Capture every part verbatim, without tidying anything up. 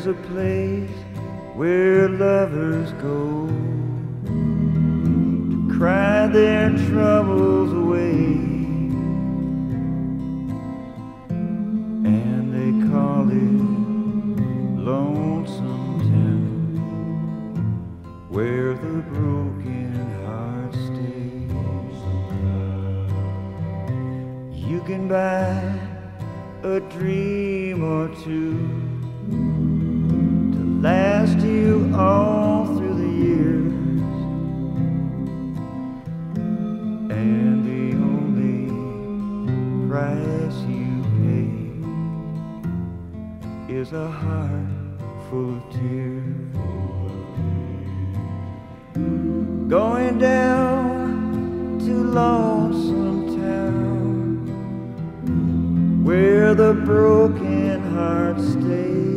a place where lovers go to cry their troubles away, and they call it Lonesome Town, where the broken heart stays. You can buy a dream or two to last you all through the years, and the only price you pay is a heart full of tears. Going down to Lonesome Town, where the broken heart stays.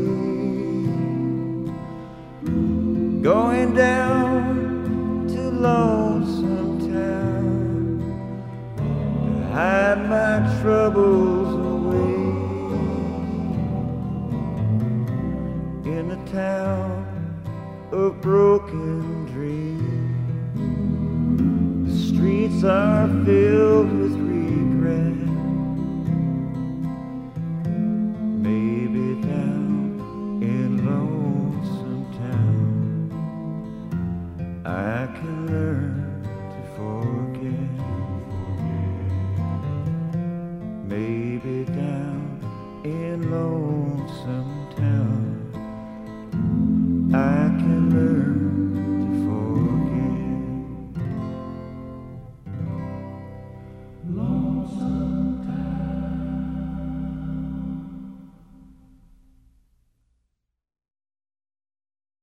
Going down to Lonesome Town to hide my troubles away, in the town of broken dreams. The streets are filled with regret,